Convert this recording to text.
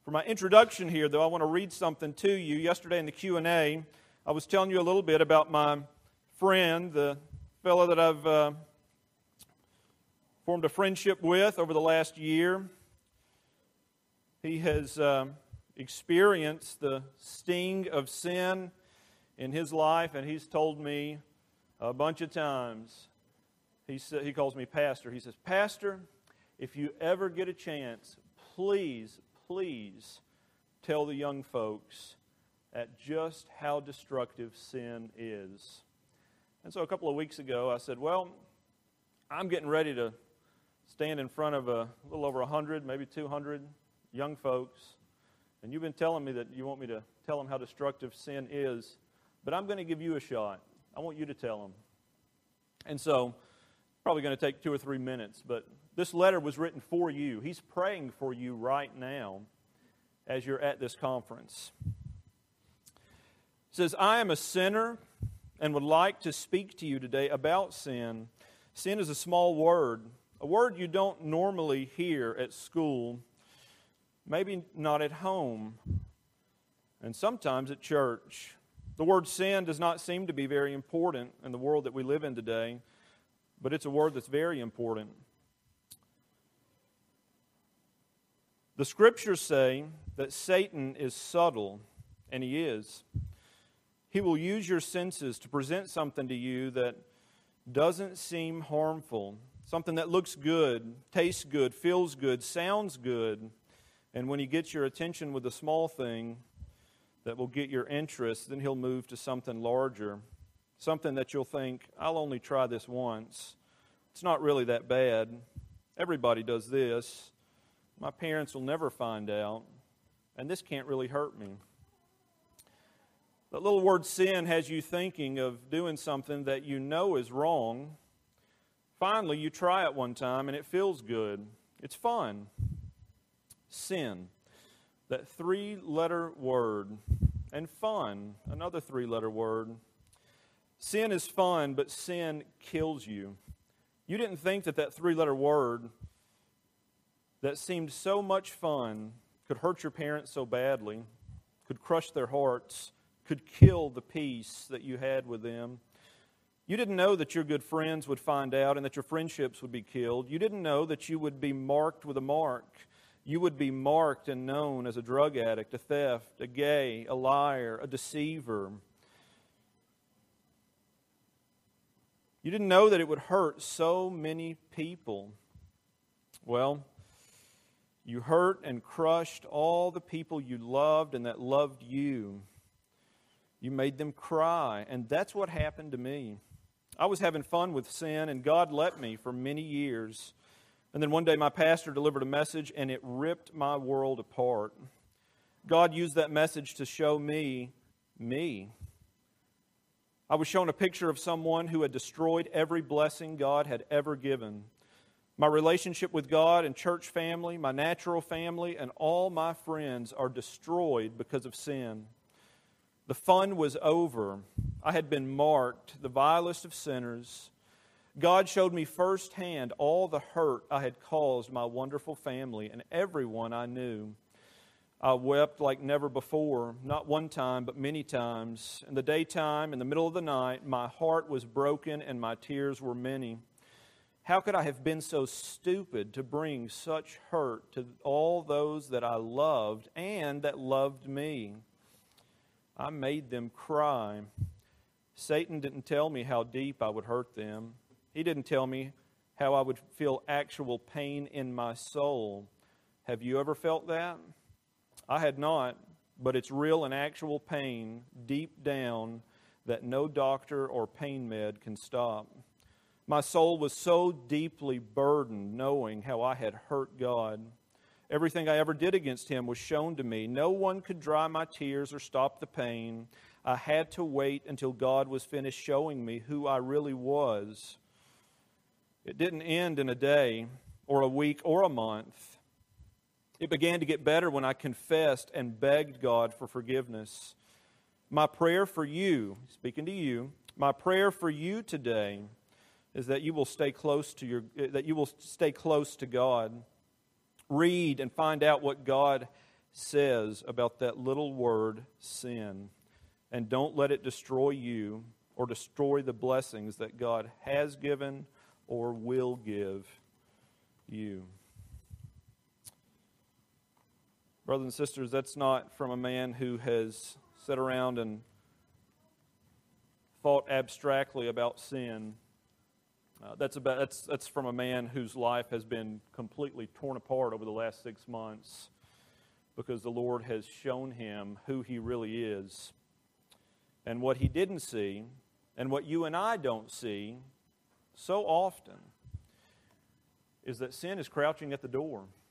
For my introduction here, though, I want to read something to you. Yesterday in the Q&A, I was telling you a little bit about my friend, the fellow that I've formed a friendship with over the last year. He has experienced the sting of sin in his life, and he's told me a bunch of times. He calls me Pastor. He says, "Pastor, if you ever get a chance, please tell the young folks at just how destructive sin is." And so a couple of weeks ago, I said, well, I'm getting ready to stand in front of a little over 100, maybe 200 young folks, and you've been telling me that you want me to tell them how destructive sin is, but I'm going to give you a shot. I want you to tell them. And so, probably going to take 2 or 3 minutes, but this letter was written for you. He's praying for you right now as you're at this conference. It says, "I am a sinner and would like to speak to you today about sin. Sin is a small word, a word you don't normally hear at school, maybe not at home, and sometimes at church. The word sin does not seem to be very important in the world that we live in today, but it's a word that's very important. The Scriptures say that Satan is subtle, and he is. He will use your senses to present something to you that doesn't seem harmful, something that looks good, tastes good, feels good, sounds good. And when he gets your attention with a small thing that will get your interest, then he'll move to something larger, something that you'll think, I'll only try this once. It's not really that bad. Everybody does this. My parents will never find out, and this can't really hurt me." That little word sin has you thinking of doing something that you know is wrong. Finally, you try it one time and it feels good. It's fun. Sin, that 3-letter word. And fun, another 3-letter word. Sin is fun, but sin kills you. You didn't think that 3-letter word that seemed so much fun could hurt your parents so badly, could crush their hearts, could kill the peace that you had with them. You didn't know that your good friends would find out and that your friendships would be killed. You didn't know that you would be marked with a mark. You would be marked and known as a drug addict, a theft, a gay, a liar, a deceiver. You didn't know that it would hurt so many people. Well, you hurt and crushed all the people you loved and that loved you. You made them cry, and that's what happened to me. I was having fun with sin, and God let me for many years. And then one day my pastor delivered a message, and it ripped my world apart. God used that message to show me. I was shown a picture of someone who had destroyed every blessing God had ever given. My relationship with God and church family, my natural family, and all my friends are destroyed because of sin. The fun was over. I had been marked, the vilest of sinners. God showed me firsthand all the hurt I had caused my wonderful family and everyone I knew. I wept like never before, not one time, but many times. In the daytime, in the middle of the night, my heart was broken and my tears were many. How could I have been so stupid to bring such hurt to all those that I loved and that loved me? I made them cry. Satan didn't tell me how deep I would hurt them. He didn't tell me how I would feel actual pain in my soul. Have you ever felt that? I had not, but it's real and actual pain deep down that no doctor or pain med can stop. My soul was so deeply burdened knowing how I had hurt God. Everything I ever did against Him was shown to me. No one could dry my tears or stop the pain. I had to wait until God was finished showing me who I really was. It didn't end in a day or a week or a month. It began to get better when I confessed and begged God for forgiveness. My prayer for you, speaking to you, my prayer for you today is that you will stay close to God. Read and find out what God says about that little word, sin. And don't let it destroy you or destroy the blessings that God has given or will give you. Brothers and sisters, that's not from a man who has sat around and thought abstractly about sin. That's from a man whose life has been completely torn apart over the last 6 months because the Lord has shown him who he really is. And what he didn't see, and what you and I don't see so often, is that sin is crouching at the door.